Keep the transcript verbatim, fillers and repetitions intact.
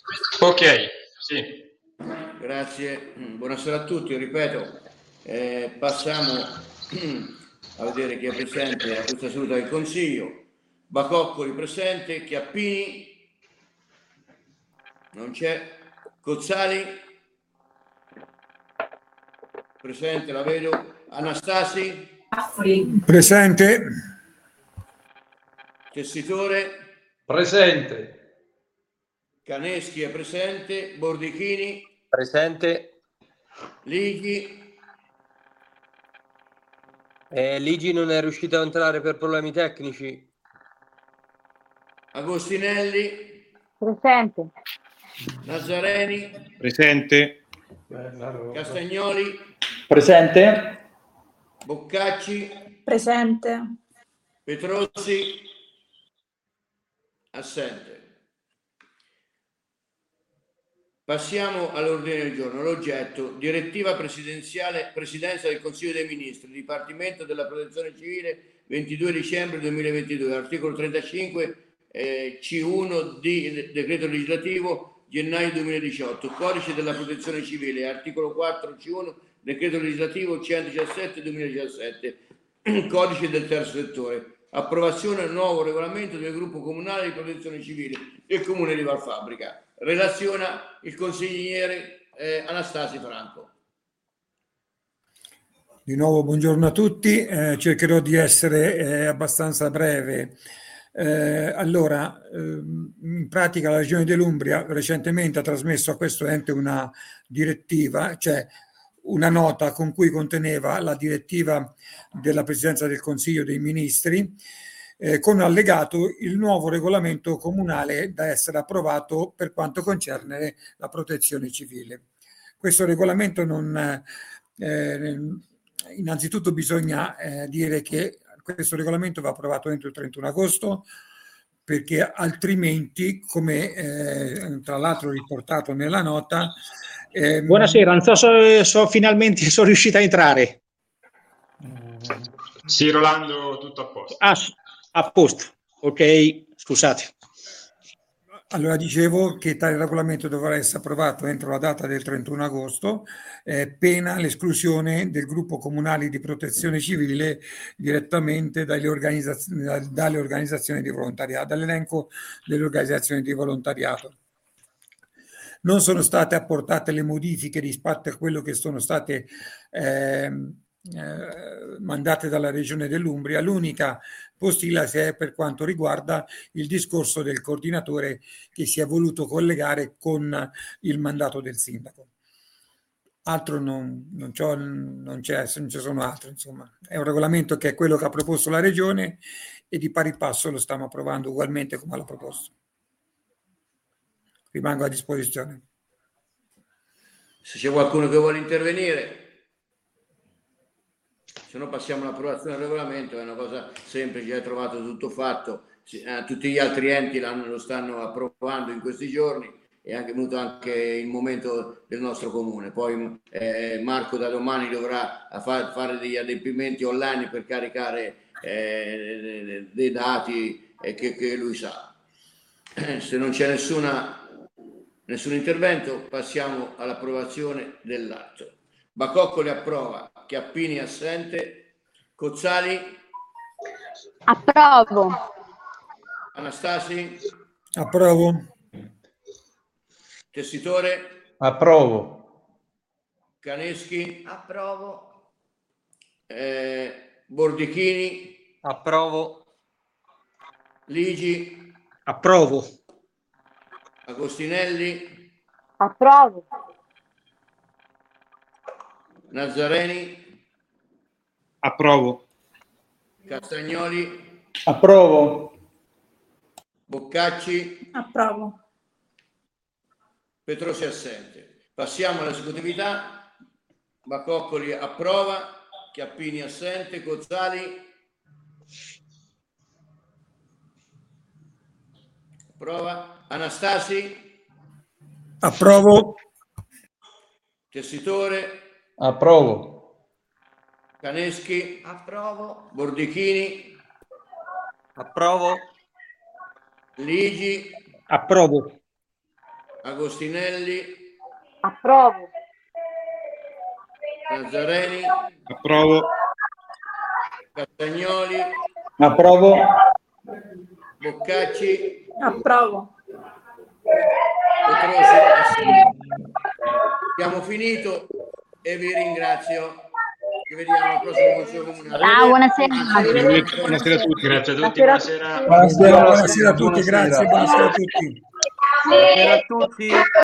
Ok, sì. Grazie, buonasera a tutti, ripeto, eh, passiamo a vedere chi è presente a questa seduta del Consiglio. Bacoccoli presente, Chiappini, non c'è, Cozzali, presente, la vedo, Anastasi, presente, Tessitore, Presente. Caneschi è presente, Bordichini, Presente. Lighi, Eh, Ligi non è riuscito a entrare per problemi tecnici. Agostinelli, Presente. Nazareni, Presente. Castagnoli, Presente. Boccacci, Presente. Petrozzi, assente. Passiamo all'ordine del giorno. L'oggetto: direttiva presidenziale, Presidenza del Consiglio dei Ministri, Dipartimento della Protezione Civile, ventidue dicembre duemilaventidue, articolo trentacinque eh, C uno di decreto legislativo gennaio duemiladiciotto, Codice della Protezione Civile, articolo quattro C uno decreto legislativo centodiciassette duemiladiciassette, Codice del terzo settore. Approvazione del nuovo regolamento del gruppo comunale di protezione civile del comune di Valfabbrica. Relaziona il consigliere eh, Anastasi Franco. di nuovo buongiorno a tutti, eh, cercherò di essere eh, abbastanza breve. Eh, allora, ehm, in pratica la Regione dell'Umbria recentemente ha trasmesso a questo ente una direttiva, cioè una nota con cui conteneva la direttiva della Presidenza del Consiglio dei Ministri, eh, con allegato il nuovo regolamento comunale da essere approvato per quanto concerne la protezione civile. Questo regolamento non... Eh, innanzitutto bisogna eh, dire che questo regolamento va approvato entro il trentuno agosto, perché altrimenti, come eh, tra l'altro riportato nella nota... Ehm... Buonasera, non so se so, finalmente sono riuscito a entrare. Sì, Rolando, tutto a posto. Ah, a posto, ok, scusate. Allora, dicevo che tale regolamento dovrà essere approvato entro la data del trentuno agosto, eh, pena l'esclusione del gruppo comunale di protezione civile direttamente dalle organizzazioni, dalle organizzazioni di volontariato, dall'elenco delle organizzazioni di volontariato. Non sono state apportate le modifiche rispetto a quello che sono state eh, eh, mandate dalla Regione dell'Umbria. L'unica postilla è per quanto riguarda il discorso del coordinatore che si è voluto collegare con il mandato del sindaco. Altro non, non, c'ho, non, c'è, non ci sono altro, insomma. È un regolamento che è quello che ha proposto la Regione e di pari passo lo stiamo approvando ugualmente come l'ha proposto. Rimango a disposizione. Se c'è qualcuno che vuole intervenire, se no passiamo all'approvazione del regolamento, è una cosa semplice, hai trovato tutto fatto, eh, tutti gli altri enti lo stanno approvando in questi giorni, è anche venuto anche il momento del nostro comune. Poi eh, Marco da domani dovrà far, fare degli adempimenti online per caricare eh, dei dati eh, che, che lui sa. Se non c'è nessuna nessun intervento, passiamo all'approvazione dell'atto. Bacoccoli approva, Chiappini assente, Cozzali approvo, Anastasi approvo, Tessitore approvo, Caneschi Approvo. eh, Bordichini Approvo. Ligi Approvo. Agostinelli approvo, Nazareni approvo, Castagnoli Approvo. Boccacci Approvo. Petrosi assente. Passiamo all'esecutività. Bacoccoli approva, Chiappini assente, Cozzali approva, Anastasi approvo, Tessitore approvo, Caneschi Approvo. Bordichini Approvo. Ligi Approvo. Agostinelli, Approvo. Nazzareni, Approvo. Castagnoli, Approvo. Boccacci, Approvo. Petrosi, assente. Abbiamo finito e vi ringrazio. Ci vediamo al prossimo Consiglio Comunale. Ciao, buonasera. Arrivederci. Buonasera a tutti. Grazie a tutti, Buonasera a buonasera. Buonasera, buonasera a tutti, grazie, buonasera a tutti. Buonasera a tutti.